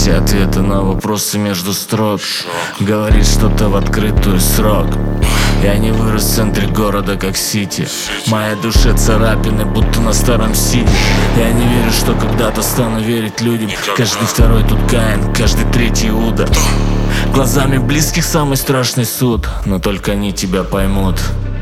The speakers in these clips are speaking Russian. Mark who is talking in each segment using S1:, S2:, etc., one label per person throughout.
S1: все ответы на вопросы между строк. Говорит что-то в открытую срок. Я не вырос в центре города, как Сити. Моя душа царапины, будто на старом сиде. Я не верю, что когда-то стану верить людям. Каждый второй тут Каин, каждый третий Иуда. Глазами близких самый страшный суд, но только они тебя поймут.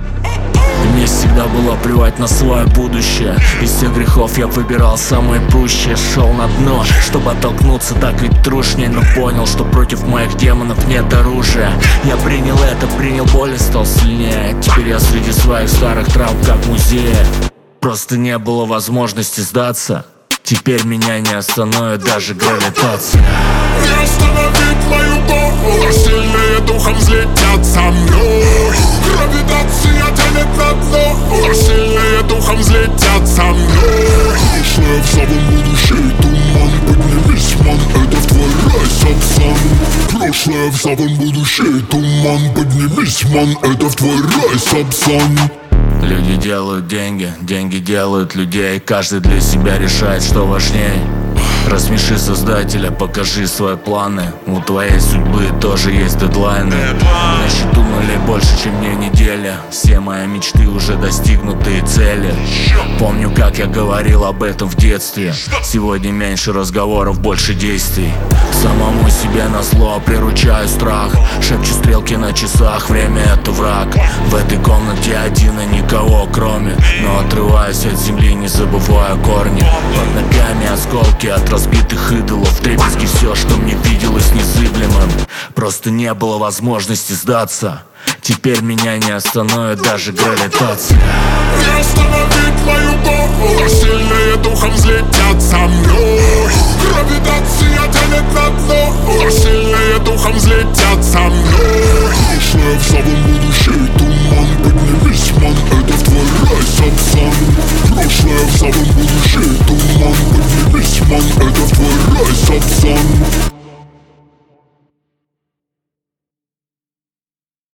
S1: Мне всегда было плевать на свое будущее. Из всех грехов я выбирал самое пущее. Шел на дно, чтобы оттолкнуться, так ведь трушнее. Но понял, что против моих демонов нет оружия. Я принял это, принял боль и стал сильнее. Теперь я среди своих старых трав, как музея. Просто не было возможности сдаться. Теперь меня не остановит даже гравитация.
S2: Не остановить мою голову, сильные духом взлетят со мной. Гравитация тянет на дно, сильные духом взлетят со мной. Прошлое в самом будущее, туман, поднимись, ман, это в твой рай, сапсан. Прошлое в самом будущее, туман, поднимись, ман, это в твой рай, сапсан.
S1: Люди делают деньги, деньги делают людей. Каждый для себя решает, что важнее. Рассмеши создателя, покажи свои планы. У твоей судьбы тоже есть дедлайны. На счету нулей больше, чем мне неделя. Все мои мечты уже достигнутые цели. Помню, как я говорил об этом в детстве. Сегодня меньше разговоров, больше действий. Самому себе назло приручаю страх. Шепчу стрелки на часах, время это враг. В этой комнате один и никого кроме. Но отрываюсь от земли, не забывая корни. Под ногами осколки от разбитых идолов. Вдребезги все, что мне виделось незыблемым. Просто не было возможности сдаться. Теперь меня не остановит даже гравитация.
S2: Не остановить мою голову, сильные духом взлетят со мной. Гравитация тянет на дно, сильные духом взлетят со мной. Прошлое в самом будущее, туман, поднимись, ман, это в твой рай, сапсан. Прошлое в самом будущее, туман, поднимись, ман, это в твой рай, сапсан.